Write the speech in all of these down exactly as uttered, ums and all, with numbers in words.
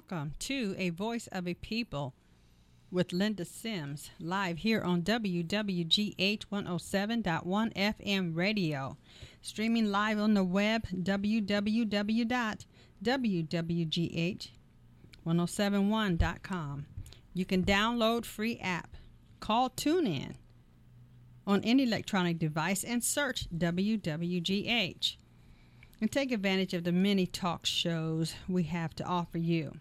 welcome to A Voice of a People with Linda Sims, live here on W W G H one oh seven point one F M radio. Streaming live on the web, w w w dot w w g h one oh seven one dot com. You can download free app called TuneIn on any electronic device and search W W G H. And take advantage of the many talk shows we have to offer you.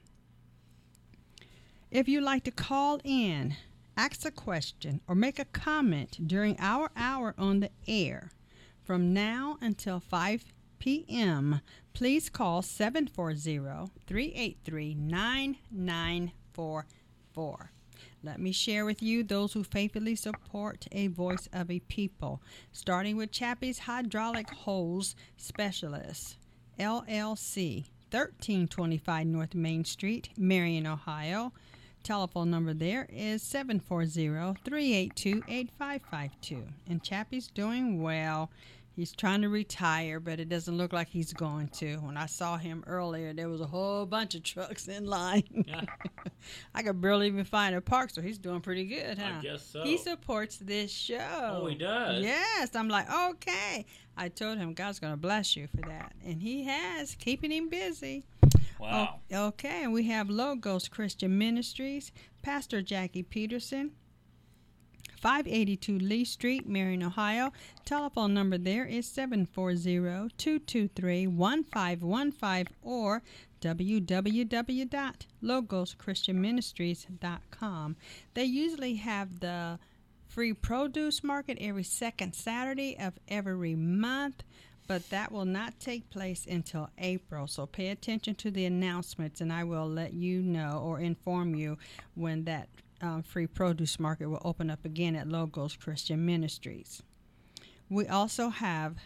If you'd like to call in, ask a question, or make a comment during our hour on the air from now until five p.m., please call seven four zero, three eight three, nine nine four four. Let me share with you those who faithfully support A Voice of a People, starting with Chappie's Hydraulic Hose Specialists, L L C, thirteen twenty-five North Main Street, Marion, Ohio. Telephone number there is seven four zero, three eight two, eight five five two. And Chappie's doing well. He's trying to retire, but it doesn't look like he's going to. When I saw him earlier, there was a whole bunch of trucks in line. Yeah. I could barely even find a park, so he's doing pretty good, huh? I guess so. He supports this show. Oh, he does? Yes. I'm like, okay. I told him God's going to bless you for that. And he has, keeping him busy. Wow. Oh, okay, and we have Logos Christian Ministries, Pastor Jackie Peterson, five eighty-two Lee Street, Marion, Ohio. Telephone number there is seven four zero, two two three, one five one five or w w w dot logos christian ministries dot com. They usually have the free produce market every second Saturday of every month, but that will not take place until April. So pay attention to the announcements, and I will let you know or inform you when that um, free produce market will open up again at Logos Christian Ministries. We also have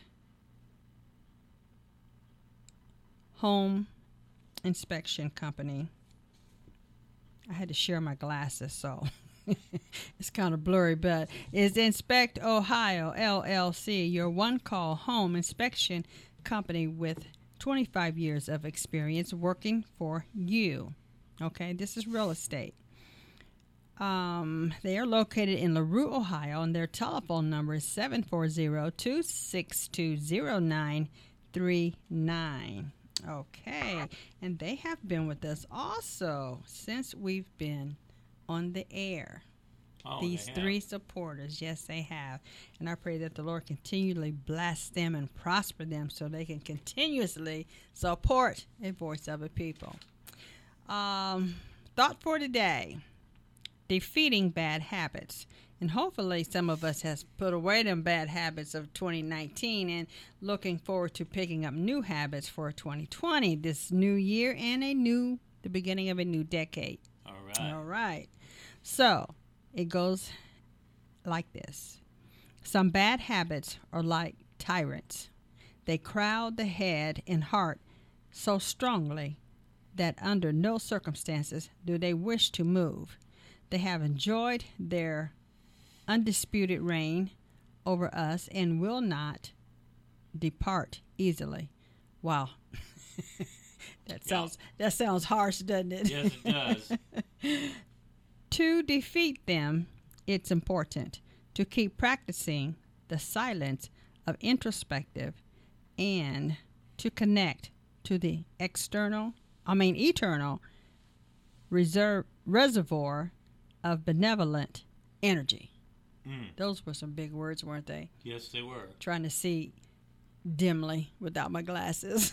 Home Inspection Company. I had to share my glasses, so it's kind of blurry, but it's Inspect Ohio, L L C, your one-call home inspection company with twenty-five years of experience working for you. Okay, this is real estate. Um, they are located in LaRue, Ohio, and their telephone number is seven four zero, two six two, zero nine three nine. Okay, and they have been with us also since we've been on the air. Oh, These three supporters, yes, they have. And I pray that the Lord continually bless them and prosper them so they can continuously support A Voice of a People. Um, thought for today, defeating bad habits. And hopefully some of us has put away them bad habits of twenty nineteen and looking forward to picking up new habits for twenty twenty, this new year and a new, the beginning of a new decade. All right. All right. So it goes like this. Some bad habits are like tyrants. They crowd the head and heart so strongly that under no circumstances do they wish to move. They have enjoyed their undisputed reign over us and will not depart easily. Wow. that sounds yeah. that sounds harsh, doesn't it? Yes, it does. To defeat them, it's important to keep practicing the silence of introspective and to connect to the external, I mean eternal, reserve, reservoir of benevolent energy. Mm. Those were some big words, weren't they? Yes, they were. Trying to see dimly without my glasses.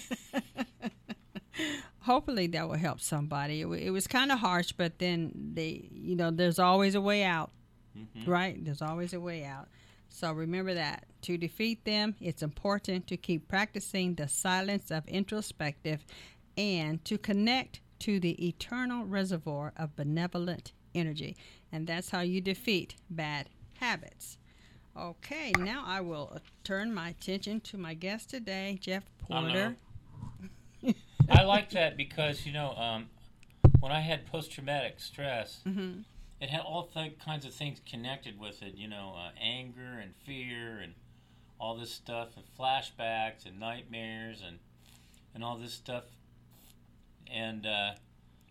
Hopefully that will help somebody. It, it was kind of harsh, but then they, you know, there's always a way out, mm-hmm. right? There's always a way out. So remember that. To defeat them, it's important to keep practicing the silence of introspective and to connect to the eternal reservoir of benevolent energy. And that's how you defeat bad habits. Okay, now I will turn my attention to my guest today, Jeff Porter. I like that because, you know, um, when I had post-traumatic stress, mm-hmm. it had all th- kinds of things connected with it, you know, uh, anger and fear and all this stuff, and flashbacks and nightmares and and all this stuff. And uh,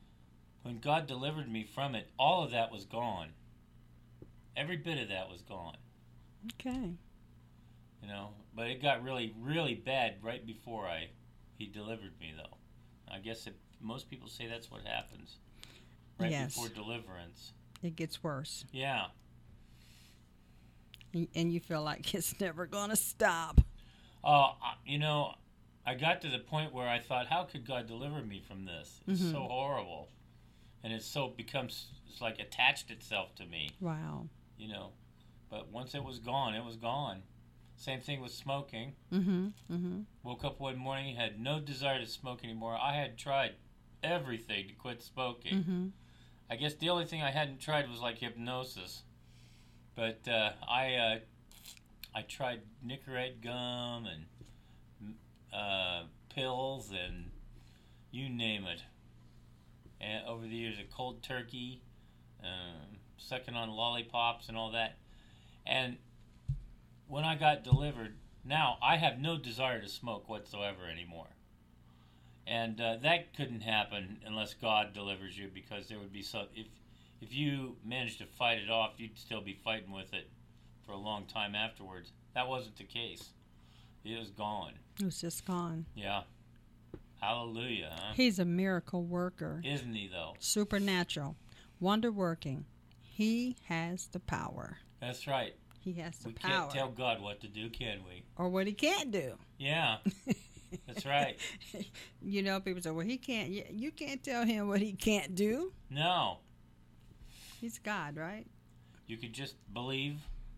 when God delivered me from it, all of that was gone. Every bit of that was gone. Okay. You know, but it got really, really bad right before I he delivered me, though. I guess it, most people say that's what happens right yes. before deliverance. It gets worse. Yeah. And you feel like it's never going to stop. Uh, you know, I got to the point where I thought, how could God deliver me from this? It's mm-hmm. so horrible. And it's so becomes, it's like attached itself to me. Wow. You know, but once it was gone, it was gone. Same thing with smoking. Mm-hmm. Mm-hmm. Woke up one morning, had no desire to smoke anymore. I had tried everything to quit smoking. Mm-hmm. I guess the only thing I hadn't tried was like hypnosis. But uh, I uh, I tried Nicorette gum and uh, pills and you name it. And over the years, a cold turkey, um, sucking on lollipops and all that. And when I got delivered, now I have no desire to smoke whatsoever anymore. And uh, that couldn't happen unless God delivers you, because there would be some, if if you managed to fight it off, you'd still be fighting with it for a long time afterwards. That wasn't the case. It was gone. It was just gone. Yeah. Hallelujah, huh? He's a miracle worker. Isn't he, though? Supernatural. Wonder working. He has the power. That's right. He has the we power. We can't tell God what to do, can we? Or what he can't do. Yeah. That's right. You know, people say, well, he can't. You can't tell him what he can't do. No. He's God, right? You could just believe,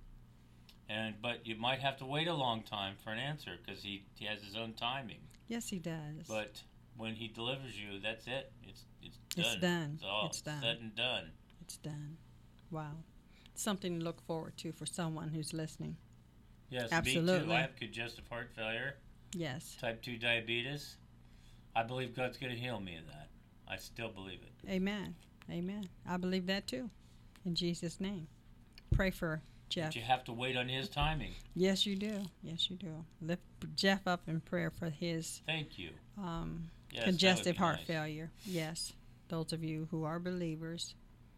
and but you might have to wait a long time for an answer, because he, he has his own timing. Yes, he does. But when he delivers you, that's it. It's it's done. It's done. It's all it's done. said and done. It's done. Wow. Something to look forward to for someone who's listening. Yes, absolutely. Me too. I have congestive heart failure. Yes. Type two diabetes. I believe God's going to heal me of that. I still believe it. Amen. Amen. I believe that too. In Jesus' name. Pray for Jeff. But you have to wait on his timing. Yes, you do. Yes, you do. Lift Jeff up in prayer for his Thank you. Um, yes, congestive heart nice. failure. Yes. Those of you who are believers.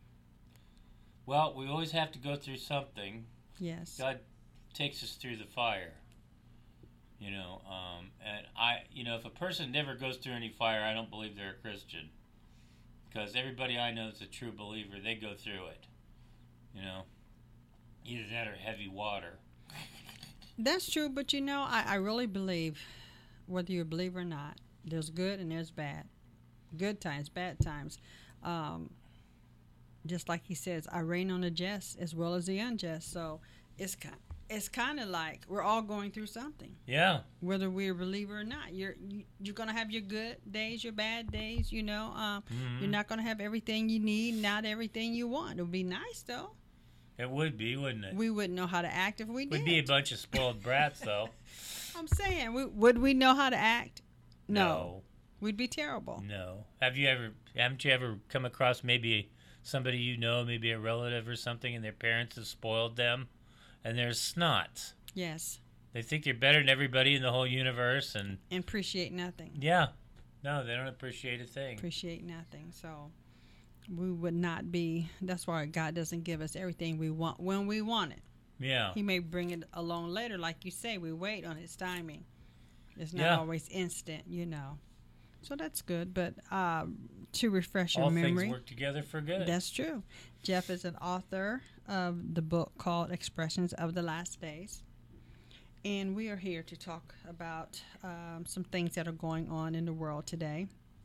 Well, we always have to go through something. Yes. God takes us through the fire. You know, um, and I, you know, if a person never goes through any fire, I don't believe they're a Christian. Because everybody I know is a true believer. They go through it. You know, either that or heavy water. That's true, but you know, I, I really believe, whether you're a believer or not, there's good and there's bad. Good times, bad times. Um, just like he says, I reign on the just as well as the unjust. So it's kind, it's kind of like we're all going through something. Yeah. Whether we're a believer or not, you're you, you're gonna have your good days, your bad days. You know, um, mm-hmm. You're not gonna have everything you need, not everything you want. It would be nice though. It would be, wouldn't it? We wouldn't know how to act if we did. We'd be a bunch of spoiled brats, though. I'm saying, we, would we know how to act? No. no. We'd be terrible. No. Have you ever? Haven't you ever come across maybe somebody you know, maybe a relative or something, and their parents have spoiled them, and they're snots? Yes. They think they're better than everybody in the whole universe, and and appreciate nothing. Yeah. No, they don't appreciate a thing. Appreciate nothing. So we would not be. That's why God doesn't give us everything we want when we want it. Yeah. He may bring it along later, like you say. We wait on His timing. It's not yeah. always instant, you know. So that's good. But uh, to refresh your All memory, things work together for good. That's true. Jeff is an author of the book called Expressions of the Last Days. And we are here to talk about um, some things that are going on in the world today.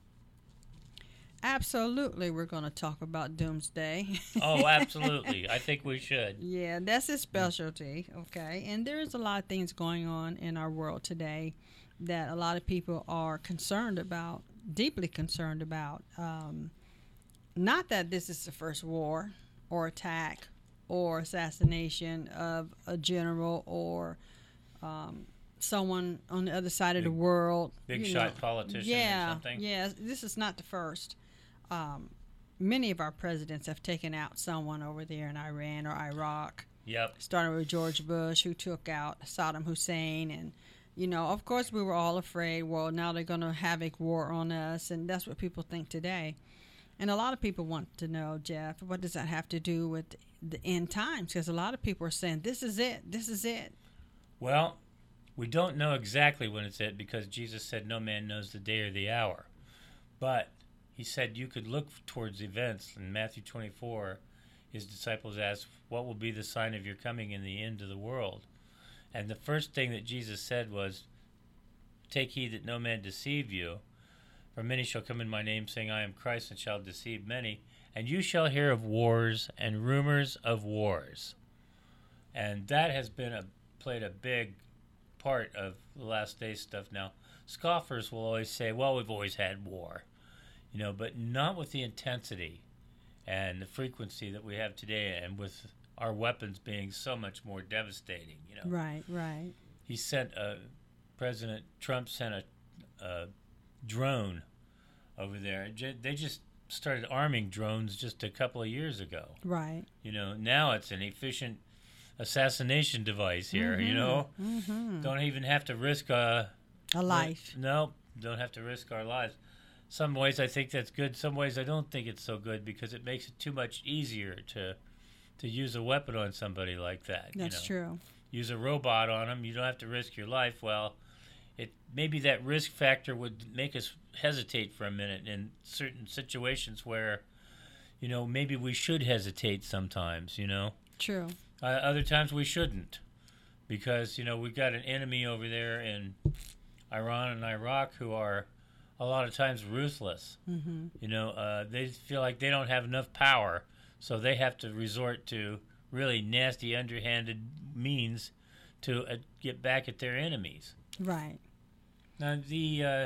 Absolutely, we're going to talk about doomsday. Oh, absolutely. I think we should. Yeah, that's his specialty, okay? And there's a lot of things going on in our world today that a lot of people are concerned about, deeply concerned about. Um, not that this is the first war or attack or assassination of a general or um, someone on the other side big, of the world. Big shot know. politician yeah, or something. Yeah, this is not the first. Um, many of our presidents have taken out someone over there in Iran or Iraq. Yep. Starting with George Bush, who took out Saddam Hussein. And, you know, of course we were all afraid, well, now they're going to havoc war on us. And that's what people think today. And a lot of people want to know, Jeff, what does that have to do with the end times? Because a lot of people are saying, this is it, this is it. Well, we don't know exactly when it's it because Jesus said no man knows the day or the hour. But he said you could look towards events. In Matthew twenty-four, his disciples asked, what will be the sign of your coming in the end of the world? And the first thing that Jesus said was, take heed that no man deceive you. For many shall come in my name, saying, I am Christ, and shall deceive many. And you shall hear of wars and rumors of wars. And that has been a played a big part of the last days stuff now. Scoffers will always say, well, we've always had war. You know, but not with the intensity and the frequency that we have today, and with our weapons being so much more devastating, you know. Right, right. He sent a, President Trump sent a, a drone over there. They just started arming drones just a couple of years ago. Right. You know, now it's an efficient assassination device here, mm-hmm. you know. Mm-hmm. Don't even have to risk a... A life. No, don't have to risk our lives. Some ways I think that's good. Some ways I don't think it's so good because it makes it too much easier to to use a weapon on somebody like that. That's you know? true. Use a robot on them. You don't have to risk your life. Well, it maybe that risk factor would make us hesitate for a minute in certain situations where, you know, maybe we should hesitate sometimes, you know. True. Uh, other times we shouldn't because, you know, we've got an enemy over there in Iran and Iraq who are a lot of times ruthless. Mm-hmm. You know, uh, they feel like they don't have enough power, so they have to resort to really nasty, underhanded means to uh, get back at their enemies. Right. Now, the uh,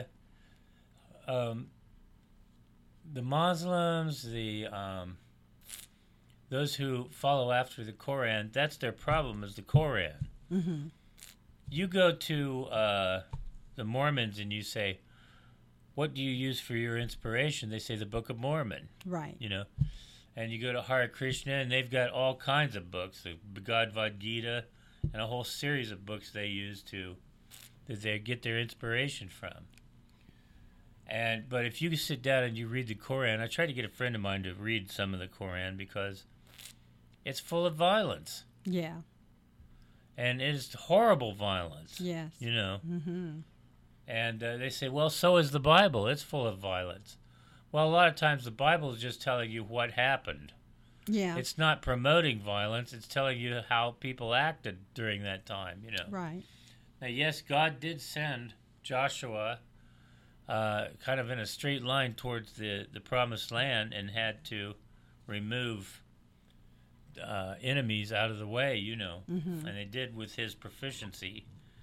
um, the Muslims, the um, those who follow after the Koran, that's their problem, is the Koran. Mm-hmm. You go to uh, the Mormons and you say, what do you use for your inspiration? They say the Book of Mormon. Right. You know, and you go to Hare Krishna and they've got all kinds of books, the Bhagavad Gita, and a whole series of books they use to that they get their inspiration from. And but if you sit down and you read the Koran, I tried to get a friend of mine to read some of the Koran because it's full of violence. Yeah. And it's horrible violence. Yes. You know. Mm-hmm. And uh, they say, well, so is the Bible. It's full of violence. Well, a lot of times the Bible is just telling you what happened. Yeah. It's not promoting violence. It's telling you how people acted during that time, you know. Right. Now, yes, God did send Joshua uh, kind of in a straight line towards the, the promised land and had to remove uh, enemies out of the way, you know. Mm-hmm. And they did with his proficiency.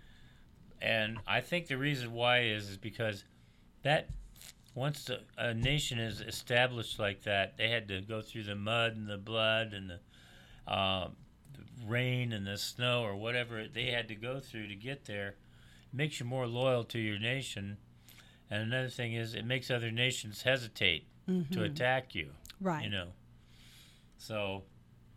And I think the reason why is, is because that once the, a nation is established like that, they had to go through the mud and the blood and the, uh, the rain and the snow or whatever they had to go through to get there. It makes you more loyal to your nation. And another thing is it makes other nations hesitate mm-hmm. to attack you. Right. You know. So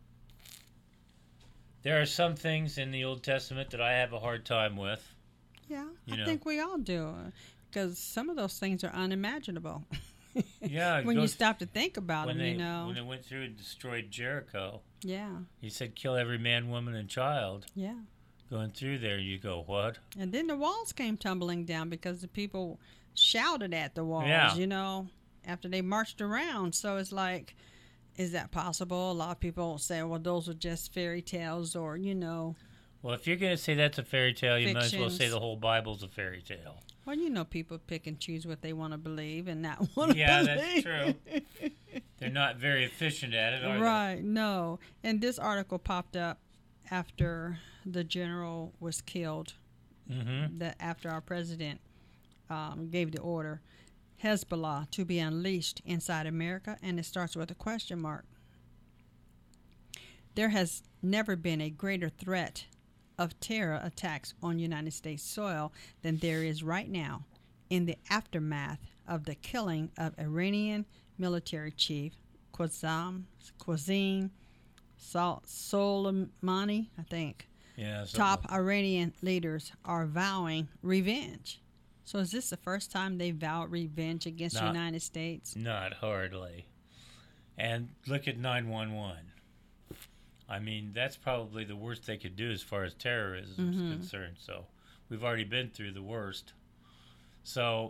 there are some things in the Old Testament that I have a hard time with. Yeah, you I know. think we all do, because some of those things are unimaginable. Yeah, when you stop to think about when them, they, you know. when they went through and destroyed Jericho. Yeah. He said, "Kill every man, woman, and child." Yeah. Going through there, you go, what? And then the walls came tumbling down because the people shouted at the walls. Yeah. You know, after they marched around. So it's like, is that possible? A lot of people say, well, those are just fairy tales, or you know. Well, if you're going to say that's a fairy tale, you might as well say Fictions. the whole Bible's a fairy tale. Well, you know, people pick and choose what they want to believe and not want to Yeah, believe. that's true. They're not very efficient at it, are Right, no. And this article popped up after the general was killed, they? Mm-hmm. that after our president um, gave the order, Hezbollah to be unleashed inside America, and it starts with a question mark. There has never been a greater threat of terror attacks on United States soil than there is right now in the aftermath of the killing of Iranian military chief Qasem Qasem Soleimani, I think. Yeah. So Top Iranian leaders are vowing revenge. So is this the first time they vowed revenge against the Not- United States? Not hardly. And look at nine one one. I mean, that's probably the worst they could do as far as terrorism is Mhm. concerned. So we've already been through the worst. So,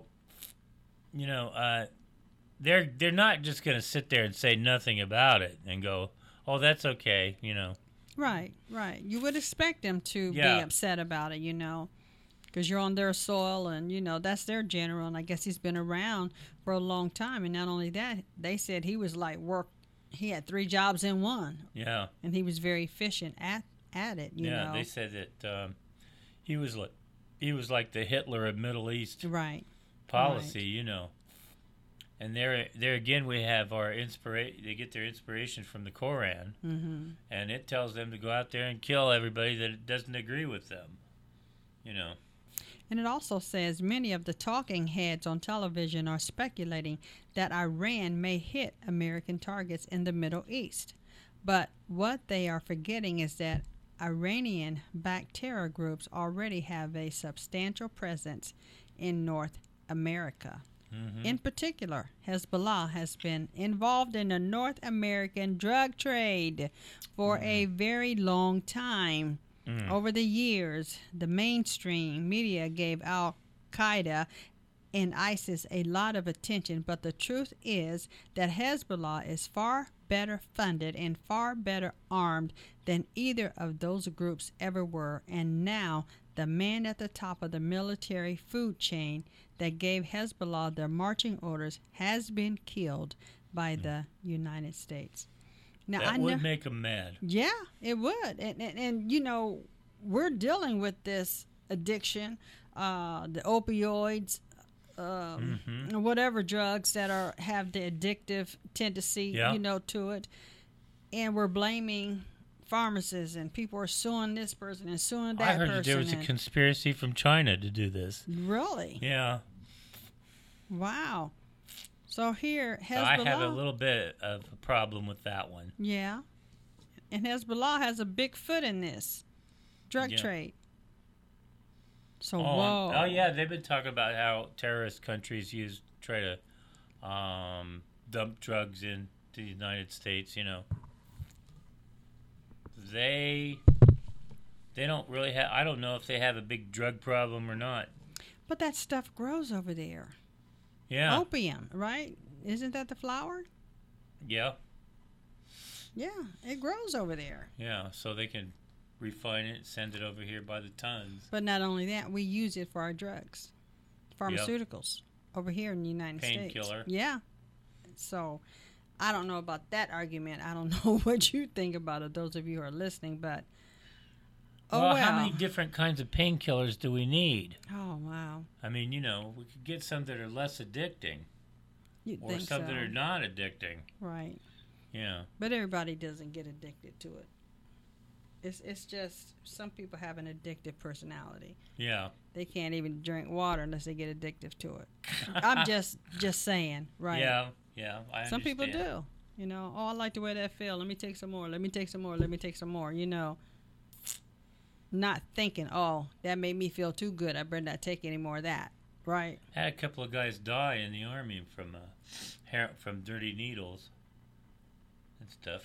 you know, uh, they're they're not just going to sit there and say nothing about it and go, "Oh, that's okay," you know. Right, right. You would expect them to Yeah. be upset about it, you know, because you're on their soil and, you know, that's their general. And I guess he's been around for a long time. And not only that, they said he was like work, he had three jobs in one. Yeah. And he was very efficient at, at it, you yeah, know. they said that um, he was like he was like the Hitler of Middle East Right. policy, you know. And there, there again, we have our inspiration. They get their inspiration from the Koran, Mm-hmm. and it tells them to go out there and kill everybody that doesn't agree with them. You know. And it also says many of the talking heads on television are speculating that Iran may hit American targets in the Middle East. But what they are forgetting is that Iranian-backed terror groups already have a substantial presence in North America. Mm-hmm. In particular, Hezbollah has been involved in the North American drug trade for a very long time. Mm. Over the years, the mainstream media gave Al Qaeda and ISIS a lot of attention, but the truth is that Hezbollah is far better funded and far better armed than either of those groups ever were. And now, the man at the top of the military food chain that gave Hezbollah their marching orders has been killed by mm. the United States. Now, that I would know, make them mad. Yeah, it would. And, and, and, you know, we're dealing with this addiction, uh, the opioids, um, mm-hmm. whatever drugs that are have the addictive tendency, yeah. you know, to it. And we're blaming pharmacists, and people are suing this person and suing that I heard person. that there was a conspiracy from China to do this. Really? Yeah. Wow. So here, Hezbollah. So I have a little bit of a problem with that one. Yeah. And Hezbollah has a big foot in this drug yeah. trade. So, oh, whoa. Oh, yeah, they've been talking about how terrorist countries use try to um, dump drugs into the United States, you know. They they don't really have, I don't know if they have a big drug problem or not. But that stuff grows over there. Yeah. Opium, right? Isn't that the flower? Yeah. Yeah, it grows over there. Yeah, so they can refine it, send it over here by the tons. But not only that, we use it for our drugs, pharmaceuticals, yep. over here in the United States. Painkiller. Yeah. So I don't know about that argument. I don't know what you think about it, those of you who are listening, but oh well, well. how many different kinds of painkillers do we need? Oh, wow. I mean, you know, we could get some that are less addicting. You'd or think some so. that are not addicting. Right. Yeah. But everybody doesn't get addicted to it. It's it's just some people have an addictive personality. Yeah. They can't even drink water unless they get addictive to it. I'm just just saying, right? Yeah, yeah. I Some people understand. do. You know, oh, I like the way that feel. Let me take some more. Let me take some more. Let me take some more. You know, not thinking, oh, that made me feel too good. I better not take any more of that. Right? Had a couple of guys die in the army from uh, hair, from dirty needles and stuff.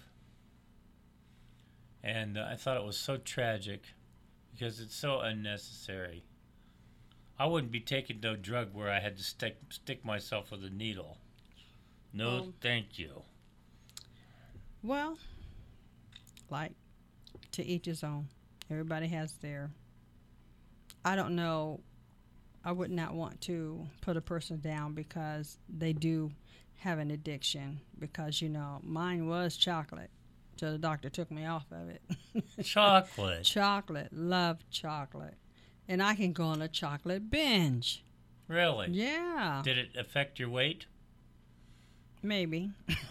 And uh, I thought it was so tragic because it's so unnecessary. I wouldn't be taking no drug where I had to stick stick myself with a needle. No, Um, thank you. Well, like, to each his own. Everybody has their. I don't know. I would not want to put a person down because they do have an addiction. Because, you know, mine was chocolate. So the doctor took me off of it. Chocolate. Chocolate. Love chocolate. And I can go on a chocolate binge. Really? Yeah. Did it affect your weight? Maybe.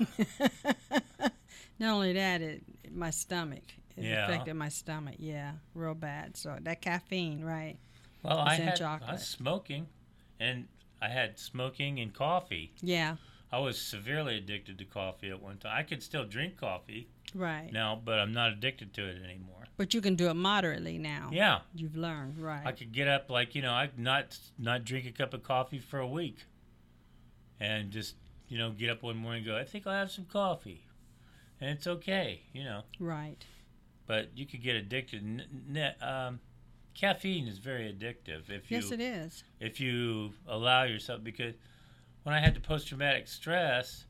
Not only that, it my stomach. It Yeah. affected my stomach. Yeah, real bad. So that caffeine, right? Well, It's I in had chocolate. I was smoking, and I had smoking and coffee. Yeah, I was severely addicted to coffee at one time. I could still drink coffee right. now, but I'm not addicted to it anymore. But you can do it moderately now. Yeah, You've learned, right? I could get up like you know, I not not drink a cup of coffee for a week, and just you know, get up one morning and go, I think I'll have some coffee. And it's okay, you know. Right. But you could get addicted. N- n- um, caffeine is very addictive. If you, yes, it is. If you allow yourself, because when I had the post-traumatic stress,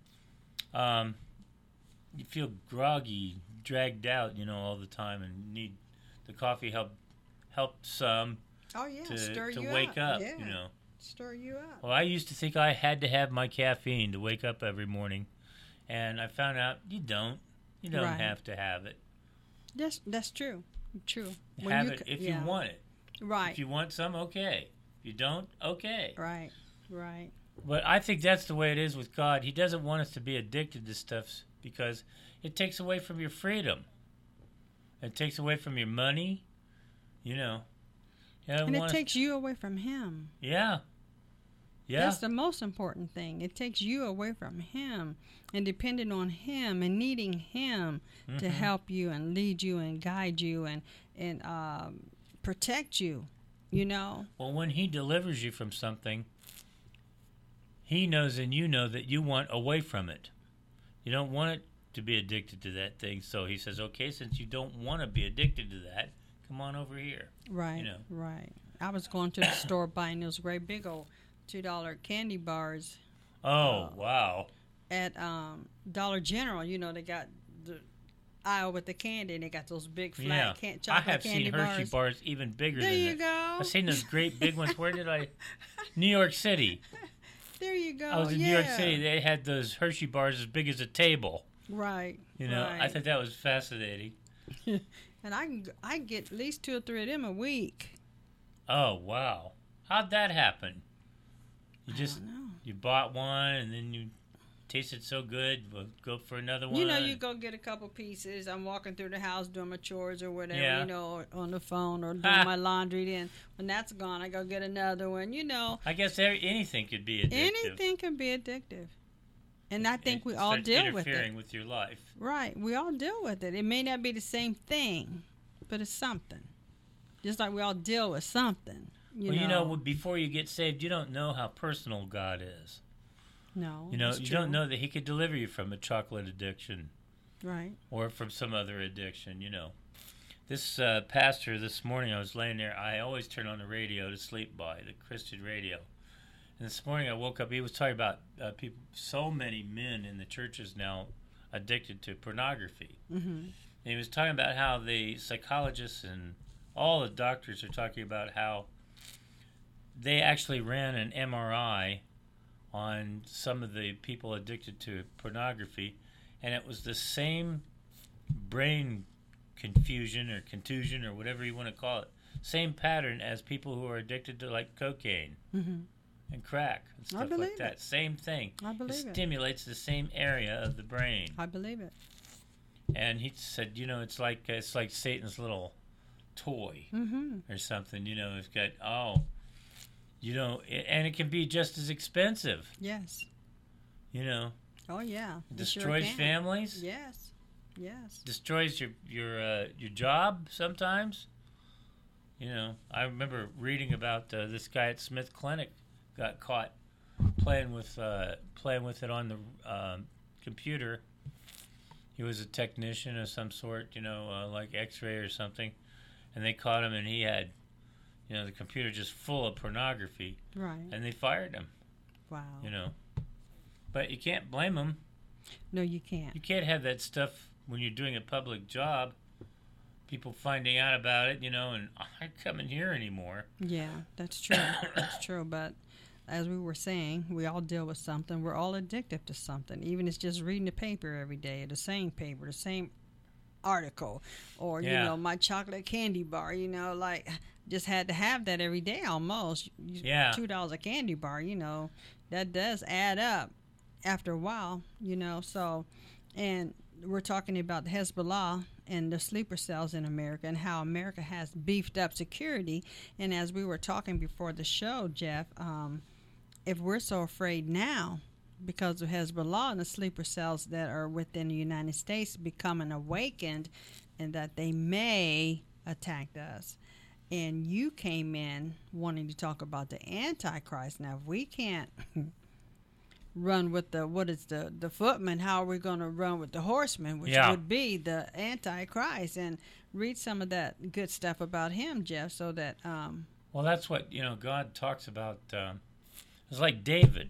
um, you feel groggy, dragged out, you know, all the time, and need the coffee help help some. Oh yeah, to, stir to you wake up. up, Yeah. you know. Stir you up. Well, I used to think I had to have my caffeine to wake up every morning, and I found out you don't. You don't Right. have to have it. That's that's true. True. Have you it c- if yeah. you want it. Right. If you want some, okay. If you don't, okay. Right. Right. But I think that's the way it is with God. He doesn't want us to be addicted to stuff because it takes away from your freedom. It takes away from your money, you know. He doesn't And it want us- takes you away from Him. Yeah. Yeah. That's the most important thing. It takes you away from Him and depending on Him and needing Him to Mhm. help you and lead you and guide you and and um, protect you. You know. Well, when he delivers you from something, he knows and you know that you want away from it. You don't want it to be addicted to that thing. So he says, okay, since you don't want to be addicted to that, come on over here. Right. You know. Right. I was going to the store buying those great big old two dollar candy bars Oh, Uh, wow. at um, Dollar General. You know, they got the aisle with the candy, and they got those big flat Yeah. can- I chocolate have candy seen Hershey bars. bars even bigger There than you that. go. I've seen those great big ones. Where did I? New York City. There you go. I was in yeah. New York City. They had those Hershey bars as big as a table. Right. You know, right. I thought that was fascinating. And I can I can get at least two or three of them a week. Oh, wow. How'd that happen? You I just don't know. you bought one and then you tasted so good, we'll go for another one. You know, you go get a couple pieces. I'm walking through the house doing my chores or whatever, Yeah. you know, on the phone or doing Ha. my laundry. Then when that's gone, I go get another one. You know, I guess every, anything could be addictive. anything can be addictive, and I think It we all starts deal with interfering it. with your life. Right, we all deal with it. It may not be the same thing, but it's something. Just like we all deal with something. You well, know, you know, before you get saved, you don't know how personal God is. no, You know, it's you true. don't know that He could deliver you from a chocolate addiction Right. or from some other addiction. You know, this uh, pastor this morning, I was laying there. I always turn on the radio to sleep by, the Christian radio. And this morning, I woke up. He was talking about uh, people. So many men in the churches now addicted to pornography. Mm-hmm. And he was talking about how the psychologists and all the doctors are talking about how they actually ran an M R I on some of the people addicted to pornography, and it was the same brain confusion or contusion or whatever you want to call it, same pattern as people who are addicted to like cocaine Mm-hmm. and crack and stuff believe like that. it. Same thing. I It believe it. stimulates the same area of the brain. I believe it. And he said, you know, it's like it's like Satan's little toy Mm-hmm. or something. You know, it's got oh, you know, i- and it can be just as expensive. Yes. You know, Oh yeah. It sure destroys can. families, Yes. Yes. destroys your your uh, your job sometimes. You know, I remember reading about uh, this guy at Smith Clinic got caught playing with uh, playing with it on the um, computer. He was a technician of some sort, you know, uh, like X-ray or something, and they caught him, and he had, you know, the computer just full of pornography, Right. and they fired him. Wow. You know, but you can't blame them. No, you can't. You can't have that stuff when you're doing a public job. People finding out about it, you know, and I ain't coming here anymore. Yeah, that's true. That's true. But as we were saying, we all deal with something. We're all addicted to something. Even it's just reading the paper every day, the same paper, the same article, or you Yeah. know, my chocolate candy bar. You know, like just had to have that every day almost. You- Yeah. two dollars a candy bar. You know, that does add up after a while. You know, so and we're talking about the Hezbollah and the sleeper cells in America and how America has beefed up security. And as we were talking before the show, Jeff, um, if we're so afraid now because of Hezbollah and the sleeper cells that are within the United States becoming awakened and that they may attack us. And you came in wanting to talk about the Antichrist. Now, if we can't run with the what is the the footman, how are we going to run with the horseman, which yeah. would be the Antichrist, and read some of that good stuff about him, Jeff, so that um well, that's what, you know, God talks about. Um, it's like David.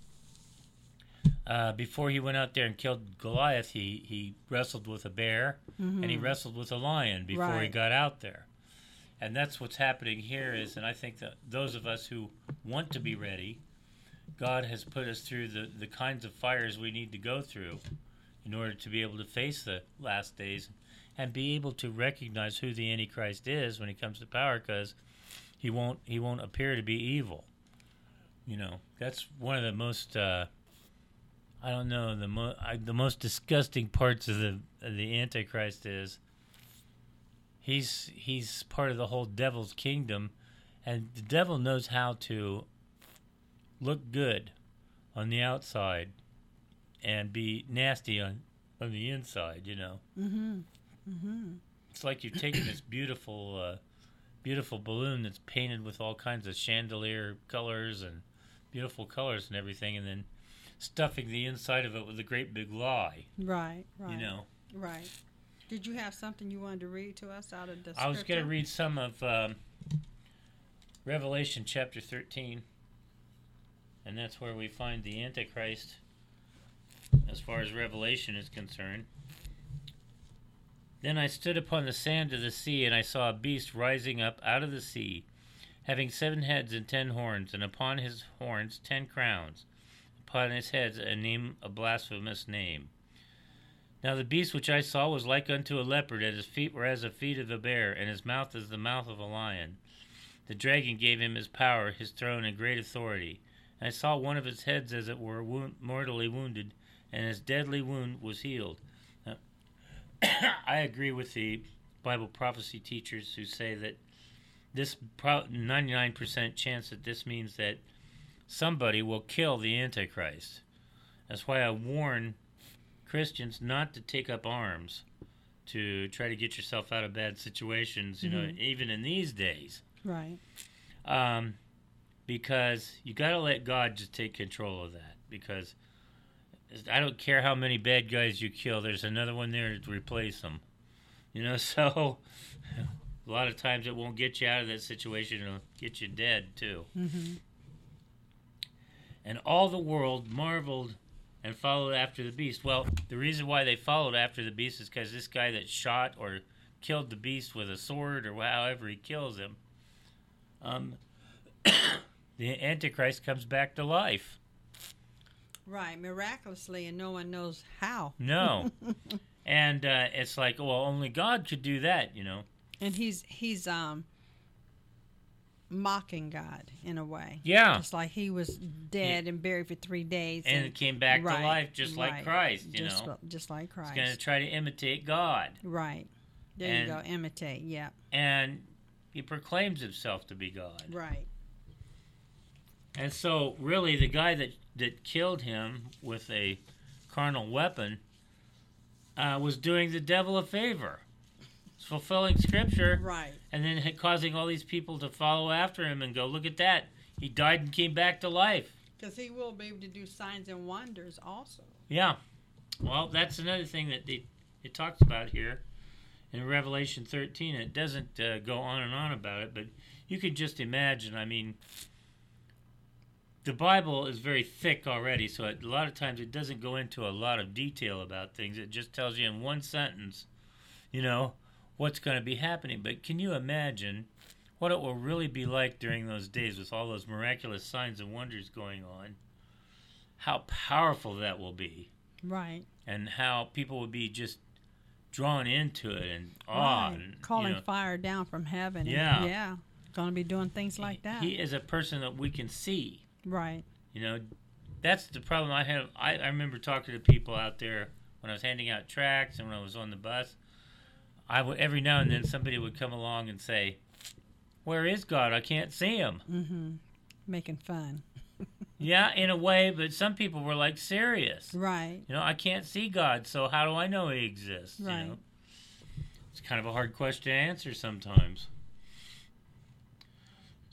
Uh, before he went out there and killed Goliath, he, he wrestled with a bear, mm-hmm. and he wrestled with a lion before right. he got out there. And that's what's happening here is, and I think that those of us who want to be ready, God has put us through the, the kinds of fires we need to go through in order to be able to face the last days and be able to recognize who the Antichrist is when he comes to power, because he won't he won't appear to be evil. You know, that's one of the most uh, I don't know the mo- I, the most disgusting parts of the of the Antichrist is he's he's part of the whole devil's kingdom, and the devil knows how to look good on the outside and be nasty on on the inside. You know, mm-hmm. Mm-hmm. It's like you're taking this beautiful uh, beautiful balloon that's painted with all kinds of chandelier colors and beautiful colors and everything, and then stuffing the inside of it with a great big lie. Right, right. You know. Right. Did you have something you wanted to read to us out of the scripture? I was going to read some of um, Revelation chapter thirteen, and that's where we find the Antichrist as far as Revelation is concerned. Then I stood upon the sand of the sea, and I saw a beast rising up out of the sea, having seven heads and ten horns, and upon his horns ten crowns, upon his heads a name, a blasphemous name. Now the beast which I saw was like unto a leopard, and his feet were as the feet of a bear, and his mouth as the mouth of a lion. The dragon gave him his power, his throne, and great authority. And I saw one of his heads as it were wound, mortally wounded, and his deadly wound was healed. Now, I agree with the Bible prophecy teachers who say that this pro- ninety-nine percent chance that this means that somebody will kill the Antichrist. That's why I warn Christians not to take up arms to try to get yourself out of bad situations, you mm-hmm. know, even in these days. Right. Um, because you got to let God just take control of that, because I don't care how many bad guys you kill, there's another one there to replace them. You know, so a lot of times it won't get you out of that situation, it'll get you dead too. Mm-hmm. And all the world marveled and followed after the beast. Well, the reason why they followed after the beast is because this guy that shot or killed the beast with a sword or however he kills him, um, the Antichrist comes back to life. Right, miraculously, and no one knows how. No. And uh, it's like, well, only God could do that, you know. And he's he's um mocking God in a way. Yeah. Just like he was dead yeah. and buried for three days. And, and it came back right, to life just right. like Christ, you just, know. Just like Christ. He's going to try to imitate God. Right. There and, you go, imitate, yeah. And he proclaims himself to be God. Right. And so, really, the guy that, that killed him with a carnal weapon uh, was doing the devil a favor. Fulfilling Scripture. Right. And then causing all these people to follow after him and go, look at that. He died and came back to life. Because he will be able to do signs and wonders also. Yeah. Well, that's another thing that they, it talks about here in Revelation thirteen. It doesn't uh, go on and on about it, but you could just imagine, I mean, the Bible is very thick already, so it, a lot of times it doesn't go into a lot of detail about things. It just tells you in one sentence, you know, what's going to be happening. But can you imagine what it will really be like during those days with all those miraculous signs and wonders going on? How powerful that will be. Right. And how people will be just drawn into it and awed. Right. And, calling you know, fire down from heaven. Yeah. And, yeah. Going to be doing things like that. He is a person that we can see. Right. You know, that's the problem I have. I, I remember talking to people out there when I was handing out tracts and when I was on the bus. I would, every now and then somebody would come along and say, where is God? I can't see him. Mm-hmm. Making fun. Yeah, in a way, but some people were like serious. Right. You know, I can't see God, so how do I know he exists? Right. You know? It's kind of a hard question to answer sometimes.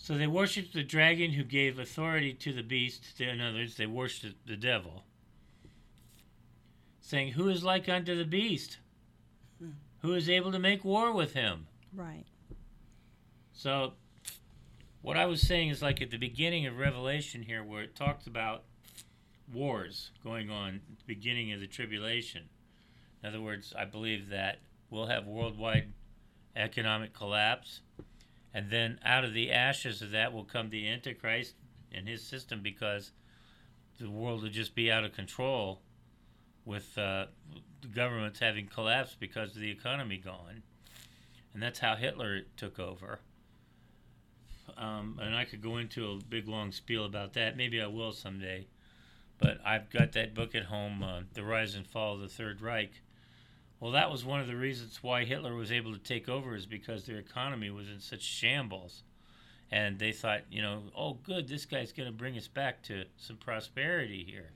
So they worshipped the dragon who gave authority to the beast. In other words, they worshipped the devil, saying, "Who is like unto the beast? Hmm. Who is able to make war with him?" Right. So what I was saying is like at the beginning of Revelation here, where it talks about wars going on at the beginning of the tribulation. In other words, I believe that we'll have worldwide economic collapse, and then out of the ashes of that will come the Antichrist and his system, because the world will just be out of control with uh, the governments having collapsed because of the economy gone. And that's how Hitler took over. Um, and I could go into a big long spiel about that. Maybe I will someday. But I've got that book at home, uh, The Rise and Fall of the Third Reich. Well, that was one of the reasons why Hitler was able to take over, is because their economy was in such shambles. And they thought, you know, oh, good, this guy's going to bring us back to some prosperity here.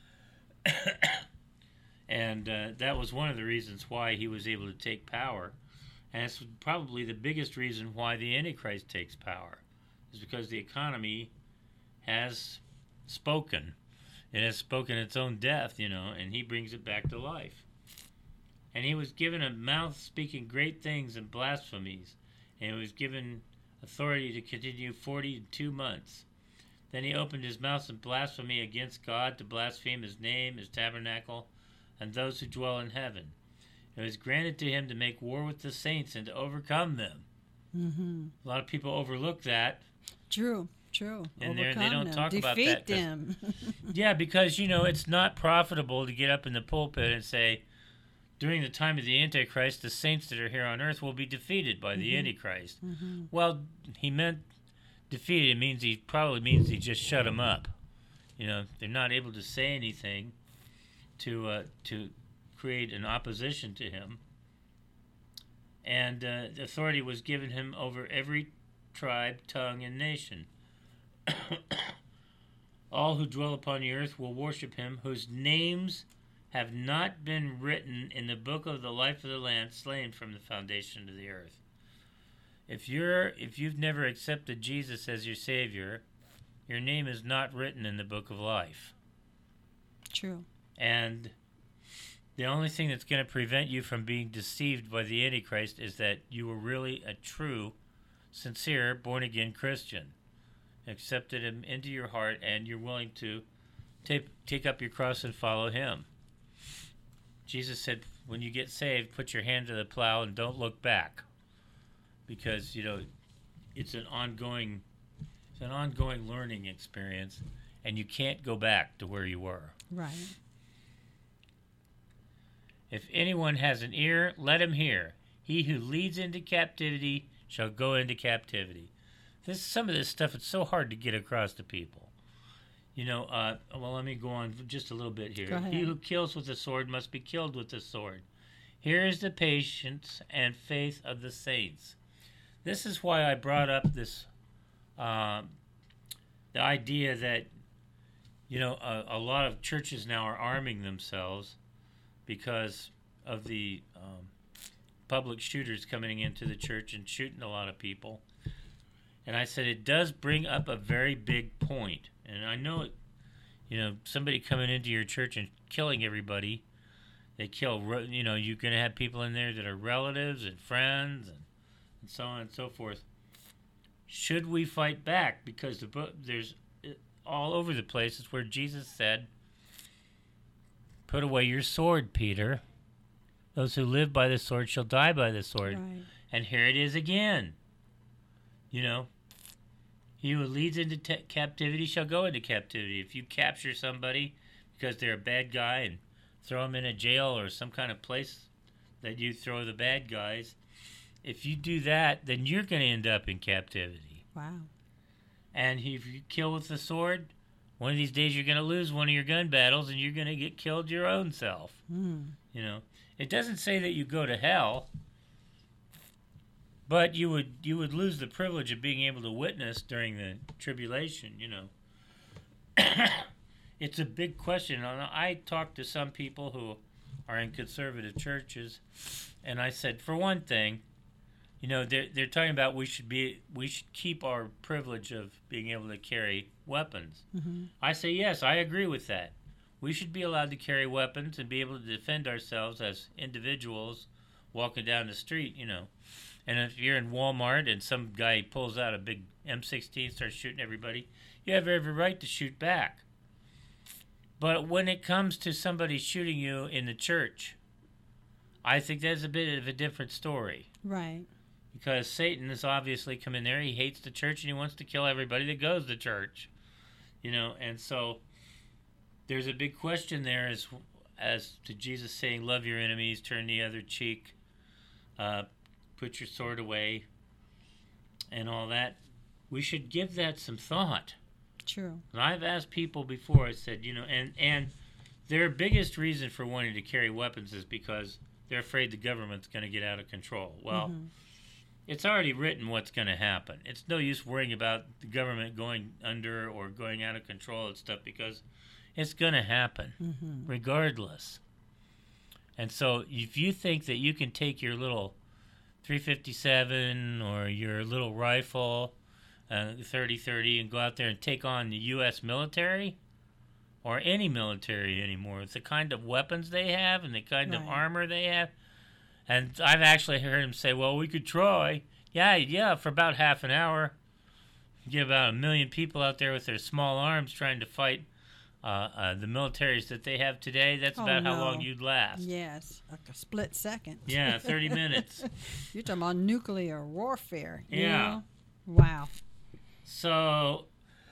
and uh, that was one of the reasons why he was able to take power. And it's probably the biggest reason why the Antichrist takes power, is because the economy has spoken. It has spoken its own death, you know, and he brings it back to life. And he was given a mouth speaking great things and blasphemies, and he was given authority to continue forty-two months. Then he opened his mouth in blasphemy against God, to blaspheme his name, his tabernacle, and those who dwell in heaven. It was granted to him to make war with the saints and to overcome them. Mm-hmm. A lot of people overlook that. True, true. And overcome they don't them. talk Defeat about that. them. Yeah, because, you know, it's not profitable to get up in the pulpit and say, during the time of the Antichrist, the saints that are here on earth will be defeated by the mm-hmm. Antichrist. Mm-hmm. Well, he meant defeated. It means he probably means he just shut them up. You know, they're not able to say anything to uh, to create an opposition to him. And uh, the authority was given him over every tribe, tongue, and nation. All who dwell upon the earth will worship him, whose names have not been written in the book of the life of the Lamb slain from the foundation of the earth. If you're if you've never accepted Jesus as your Savior, your name is not written in the book of life. True. And the only thing that's going to prevent you from being deceived by the Antichrist is that you were really a true, sincere, born-again Christian. Accepted him into your heart, and you're willing to take, take up your cross and follow him. Jesus said, when you get saved, put your hand to the plow and don't look back. Because, you know, it's an ongoing, it's an ongoing learning experience, and you can't go back to where you were. Right. If anyone has an ear, let him hear. He who leads into captivity shall go into captivity. This some of this stuff, it's so hard to get across to people. You know, uh, well, let me go on just a little bit here. He who kills with the sword must be killed with the sword. Here is the patience and faith of the saints. This is why I brought up this, uh, the idea that, you know, a, a lot of churches now are arming themselves because of the um, public shooters coming into the church and shooting a lot of people. And I said it does bring up a very big point. And I know, it, you know, somebody coming into your church and killing everybody, they kill, you know, you're going to have people in there that are relatives and friends and, and so on and so forth. Should we fight back? Because the book, there's all over the places where Jesus said, put away your sword, Peter. Those who live by the sword shall die by the sword. Right. And here it is again. You know, he who leads into te- captivity shall go into captivity. If you capture somebody because they're a bad guy and throw them in a jail or some kind of place that you throw the bad guys, if you do that, then you're going to end up in captivity. Wow. And if you kill with the sword, one of these days you're going to lose one of your gun battles and you're going to get killed your own self. Mm. You know, it doesn't say that you go to hell, but you would you would lose the privilege of being able to witness during the tribulation, you know. It's a big question. I talked to some people who are in conservative churches, and I said, for one thing, You know, they're they're talking about we should be we should keep our privilege of being able to carry weapons. Mm-hmm. I say yes, I agree with that. We should be allowed to carry weapons and be able to defend ourselves as individuals walking down the street. You know, and if you're in Walmart and some guy pulls out a big M sixteen, starts shooting everybody, you have every right to shoot back. But when it comes to somebody shooting you in the church, I think that's a bit of a different story. Right. Because Satan has obviously come in there. He hates the church and he wants to kill everybody that goes to church. You know, and so there's a big question there as, as to Jesus saying, love your enemies, turn the other cheek, uh, put your sword away, and all that. We should give that some thought. True. And I've asked people before, I said, you know, and, and their biggest reason for wanting to carry weapons is because they're afraid the government's going to get out of control. Well, mm-hmm. It's already written what's going to happen. It's no use worrying about the government going under or going out of control and stuff because it's going to happen mm-hmm. regardless. And so if you think that you can take your little three fifty-seven or your little rifle, uh, thirty thirty, and go out there and take on the U S military or any military anymore, it's the kind of weapons they have and the kind right. of armor they have. And I've actually heard him say, well, we could try. Yeah, yeah, for about half an hour. Get about a million people out there with their small arms trying to fight uh, uh, the militaries that they have today. That's oh, about no. how long you'd last. Yes, like a split second. Yeah, thirty minutes. You're talking about nuclear warfare. You Yeah. know? Wow. So,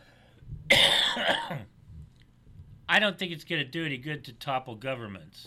I don't think it's going to do any good to topple governments.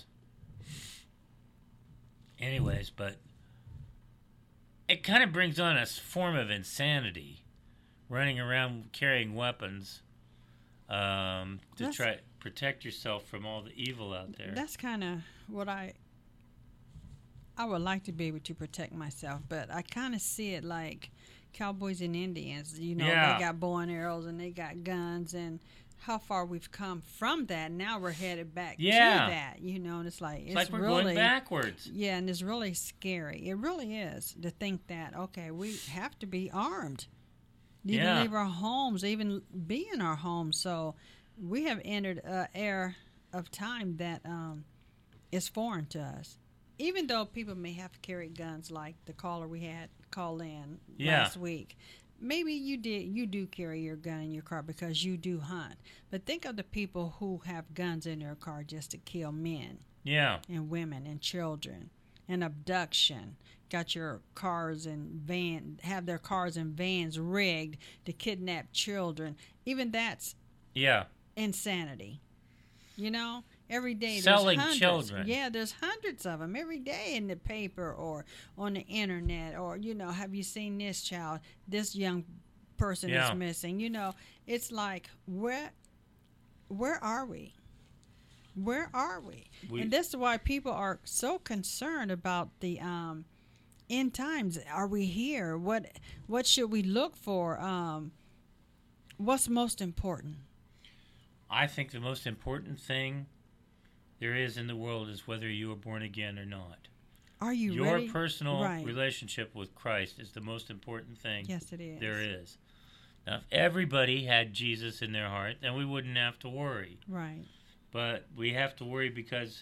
Anyways, but it kind of brings on a form of insanity, running around carrying weapons um, to That's, try to protect yourself from all the evil out there. That's kind of what I I would like to be able to protect myself, but I kind of see it like cowboys and Indians. You know, Yeah. they got bow and arrows and they got guns, and how far we've come from that. Now we're headed back Yeah. to that. You know, and it's like it's, It's like we're really going backwards. Yeah, and it's really scary. It really is to think that okay, we have to be armed. Even Yeah. leave our homes, even be in our homes. So we have entered an era of time that um, is foreign to us. Even though people may have carried guns, like the caller we had call in Yeah. last week, maybe you did you do carry your gun in your car because you do hunt. But think of the people who have guns in their car just to kill men Yeah. and women and children, and abduction. Got your cars and van have their cars and vans rigged to kidnap children. Even that's Yeah. insanity. You know, every day Selling there's hundreds. children. Yeah, there's hundreds of them every day in the paper or on the internet. Or you know, have you seen this child? This young person Yeah. is missing. You know, it's like where, where are we? Where are we? We- and this is why people are so concerned about the um, end times. Are we here? What what should we look for? Um, what's most important? I think the most important thing there is in the world is whether you are born again or not. Are you Your ready? personal Right. relationship with Christ is the most important thing Yes, it is. there is. Now, if everybody had Jesus in their heart, then we wouldn't have to worry. Right. But we have to worry because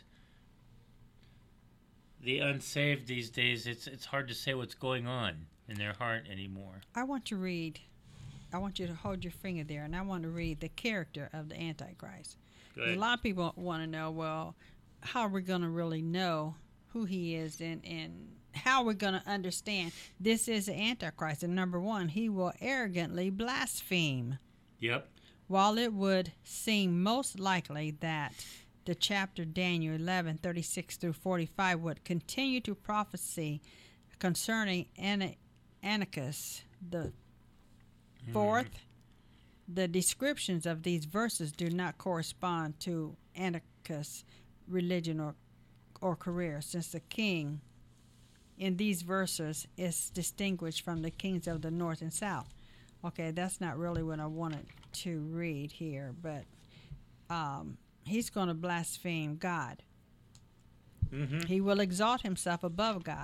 the unsaved these days, it's it's hard to say what's going on in their heart anymore. I want to read. I want you to hold your finger there, and I want to read the character of the Antichrist. Go 'Cause ahead. a lot of people want to know, well, how are we going to really know who he is, and, and how we're going to understand this is the Antichrist. And number one, he will arrogantly blaspheme. Yep. While it would seem most likely that the chapter Daniel eleven thirty-six through forty-five would continue to prophesy concerning Ana- Antichrist, the fourth, the descriptions of these verses do not correspond to Antichrist's religion or, or career, since the king in these verses is distinguished from the kings of the north and south. Okay, that's not really what I wanted to read here, but um, he's going to blaspheme God. Mm-hmm. He will exalt himself above God.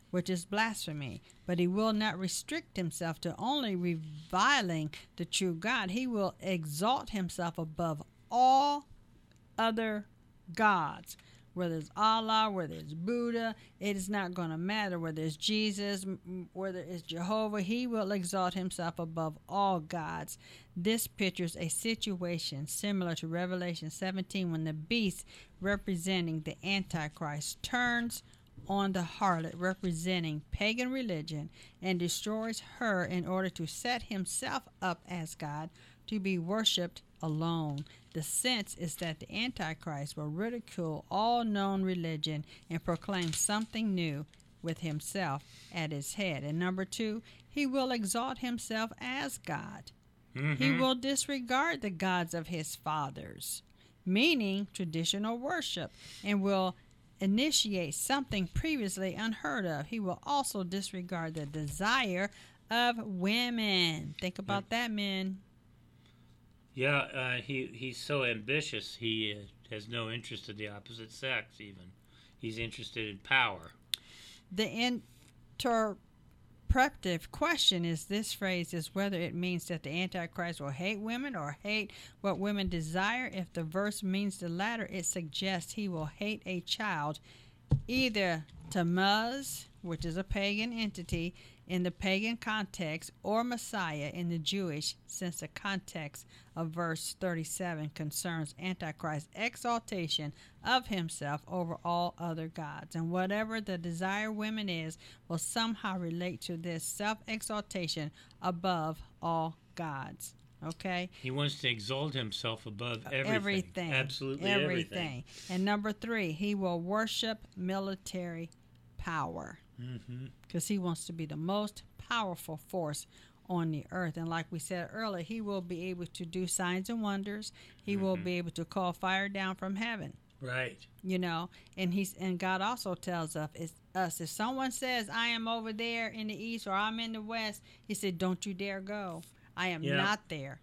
which is blasphemy. But he will not restrict himself to only reviling the true God. He will exalt himself above all other gods. Whether it's Allah, whether it's Buddha, it is not going to matter. Whether it's Jesus, whether it's Jehovah, he will exalt himself above all gods. This pictures a situation similar to Revelation seventeen when the beast representing the Antichrist turns on the harlot representing pagan religion and destroys her in order to set himself up as God to be worshipped alone. The sense is that the Antichrist will ridicule all known religion and proclaim something new with himself at his head. And number two, he will exalt himself as God. Mm-hmm. He will disregard the gods of his fathers, meaning traditional worship, and will initiate something previously unheard of. He will also disregard the desire of women. Think about that, men. Yeah, uh, he he's so ambitious. He uh, has no interest in the opposite sex. Even he's interested in power. The interpretive question is this phrase is whether it means that the Antichrist will hate women or hate what women desire. If the verse means the latter, it suggests he will hate a child, either Tammuz, which is a pagan entity in the pagan context, or Messiah in the Jewish, since the context of verse thirty-seven concerns Antichrist's exaltation of himself over all other gods. And whatever the desire women is will somehow relate to this self-exaltation above all gods. Okay? He wants to exalt himself above everything. Everything. Absolutely everything. everything. And number three, he will worship military power. Because mm-hmm. he wants to be the most powerful force on the earth. And like we said earlier, he will be able to do signs and wonders. He mm-hmm. will be able to call fire down from heaven. Right. You know, and he's and God also tells us, it's us, if someone says, I am over there in the east or I'm in the west, he said, don't you dare go. I am yep. not there.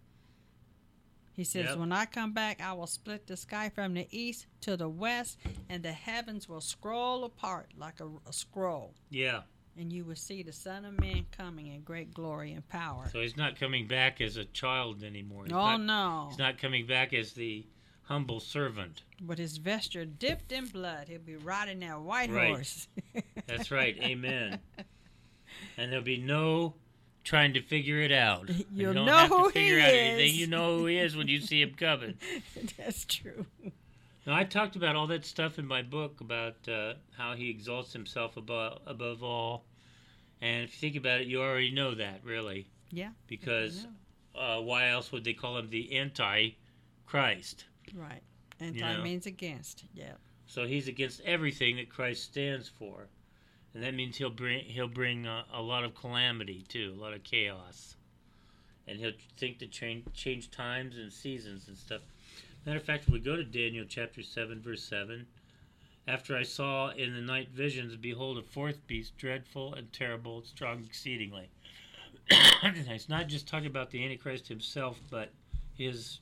He says, yep. when I come back, I will split the sky from the east to the west, and the heavens will scroll apart like a, a scroll. Yeah. And you will see the Son of Man coming in great glory and power. So he's not coming back as a child anymore. He's oh, not, no. He's not coming back as the humble servant. With his vesture dipped in blood, he'll be riding that white right. horse. That's right. Amen. And there'll be no trying to figure it out. You'll you don't know have to who figure he out is. anything. You know who he is when you see him coming. That's true. Now, I talked about all that stuff in my book about uh, how he exalts himself above above all. And if you think about it, you already know that, really. Yeah. Because uh, why else would they call him the Antichrist? Right. Anti you know? means against. Yeah. So he's against everything that Christ stands for. And that means he'll bring he'll bring a, a lot of calamity too, a lot of chaos, and he'll think to change change times and seasons and stuff. Matter of fact, if we go to Daniel chapter seven, verse seven, after I saw in the night visions, behold, a fourth beast, dreadful and terrible, strong exceedingly. It's not just talking about the Antichrist himself, but his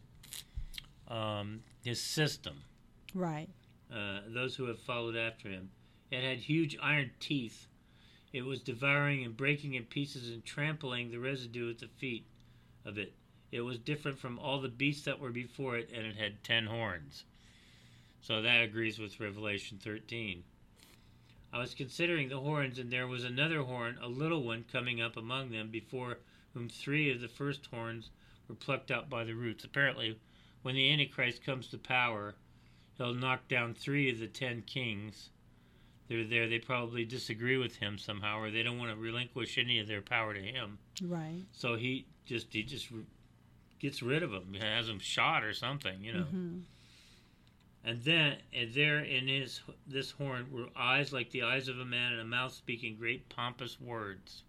um, his system. Right. Uh, those who have followed after him. It had huge iron teeth. It was devouring and breaking in pieces and trampling the residue at the feet of it. It was different from all the beasts that were before it, and it had ten horns. So that agrees with Revelation thirteen. I was considering the horns, and there was another horn, a little one, coming up among them, before whom three of the first horns were plucked out by the roots. Apparently, when the Antichrist comes to power, he'll knock down three of the ten kings. They're there. They probably disagree with him somehow, or they don't want to relinquish any of their power to him. Right. So he just he just gets rid of them, has them shot or something, you know. Mm-hmm. And then and there in his this horn were eyes like the eyes of a man, and a mouth speaking great pompous words.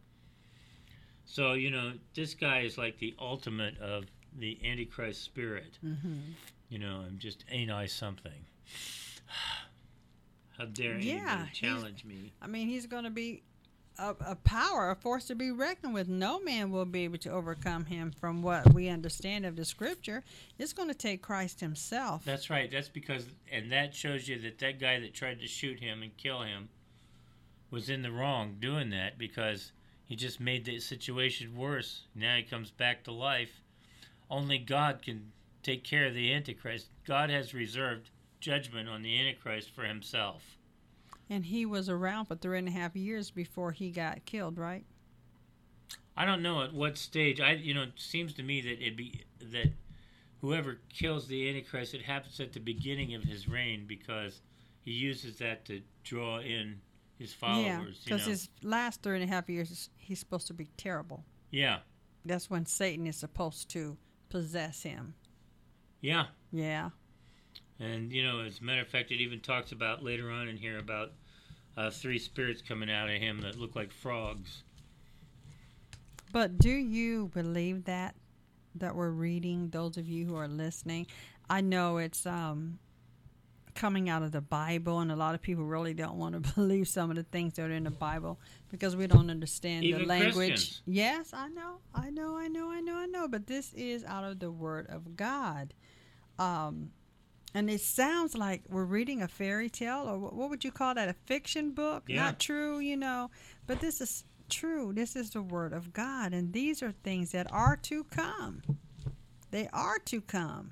So you know this guy is like the ultimate of the Antichrist spirit. Mm-hmm. You know, I'm just ain't I something. How dare yeah, anybody challenge me? I mean, he's going to be a, a power, a force to be reckoned with. No man will be able to overcome him from what we understand of the scripture. It's going to take Christ himself. That's right. That's because, and that shows you that that guy that tried to shoot him and kill him was in the wrong doing that, because he just made the situation worse. Now he comes back to life. Only God can take care of the Antichrist. God has reserved judgment on the Antichrist for himself. And he was around for three and a half years before he got killed, right? I don't know at what stage. I, you know, it seems to me that it be that whoever kills the Antichrist, it happens at the beginning of his reign, because he uses that to draw in his followers. Yeah, because his last three and a half years, he's supposed to be terrible. Yeah. That's when Satan is supposed to possess him. Yeah. Yeah. And, you know, as a matter of fact, it even talks about later on in here about uh, three spirits coming out of him that look like frogs. But do you believe that, that we're reading, those of you who are listening? I know it's um, coming out of the Bible, and a lot of people really don't want to believe some of the things that are in the Bible because we don't understand Even the language. Christians. Yes, I know, I know, I know, I know, I know. But this is out of the Word of God. Um, and it sounds like we're reading a fairy tale, or what would you call that, a fiction book? Yeah. Not true, you know. But this is true. This is the Word of God, and these are things that are to come. They are to come.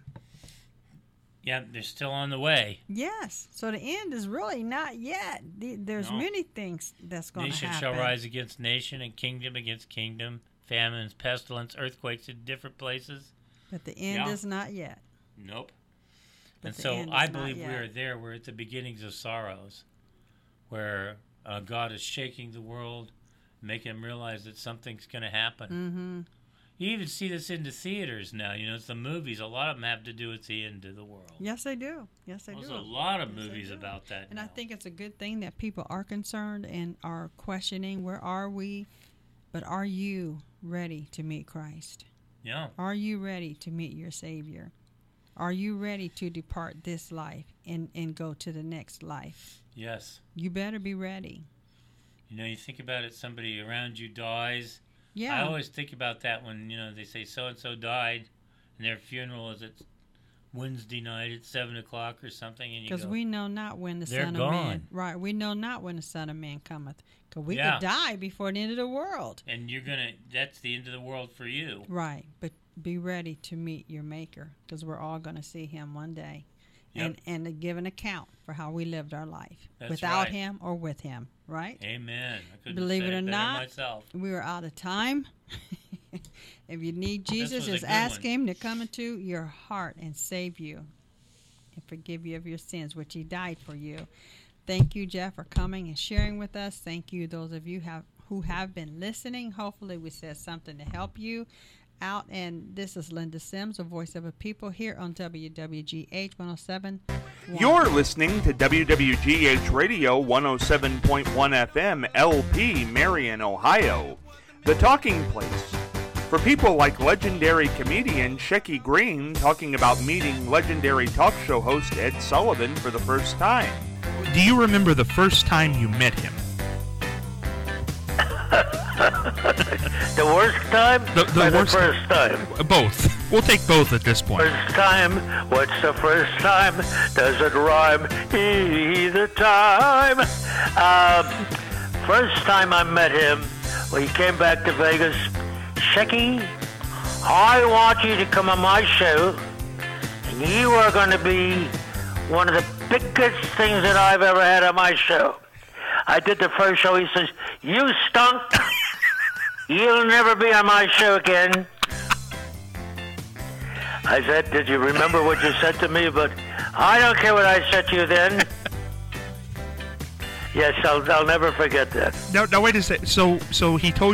Yeah, they're still on the way. Yes. So the end is really not yet. The- There's No. many things that's going to Nation happen. shall rise against nation, and kingdom against kingdom, famines, pestilence, earthquakes in different places. But the end Yeah. is not yet. Nope. But And the so end I is not believe we yet. are there. We're at the beginnings of sorrows, where uh, God is shaking the world, making them realize that something's going to happen. Mm-hmm. You even see this in the theaters now. You know, it's the movies. A lot of them have to do with the end of the world. Yes, they do. Yes, they There's do. a lot of Yes, they movies do. about that And now. I think it's a good thing that people are concerned and are questioning, where are we? But are you ready to meet Christ? Yeah. Are you ready to meet your Savior? Are you ready to depart this life and, and go to the next life? Yes. You better be ready. You know, you think about it, somebody around you dies. Yeah. I always think about that when, you know, they say so-and-so died, and their funeral is at Wednesday night at seven o'clock or something, and you go, Because we know not when the They're Son gone. of Man... Right, we know not when the Son of Man cometh. Because we Yeah. could die before the end of the world. and you're going to, that's the end of the world for you. Right, but be ready to meet your Maker, because we're all going to see Him one day. Yep. And, and to give an account for how we lived our life. That's without right. Him or with Him, right? Amen. I couldn't Believe have it said or better not, myself. We are out of time. If you need Jesus, was a just good ask one. Him to come into your heart and save you and forgive you of your sins, which He died for you. Thank you, Jeff, for coming and sharing with us. Thank you, those of you have who have been listening. Hopefully we said something to help you out. And this is Linda Sims, a voice of a people, here on W W G H one oh seven. You're listening to W W G H Radio one oh seven point one F M, L P, Marion, Ohio. The Talking Place. For people like legendary comedian Shecky Green talking about meeting legendary talk show host Ed Sullivan for the first time. Do you remember the first time you met him? The worst time The- the or worst- the first time? Uh, Both. We'll take both at this point. First time, what's the first time? Does it rhyme either time? Um, first time I met him, when he came back to Vegas, Shecky, I want you to come on my show, and you are going to be one of the biggest things that I've ever had on my show. I did the first show. He says, you stunk. You'll never be on my show again. I said, did you remember what you said to me? But I don't care what I said to you then. Yes, I'll, I'll never forget that. Now, now wait a second. So, so he told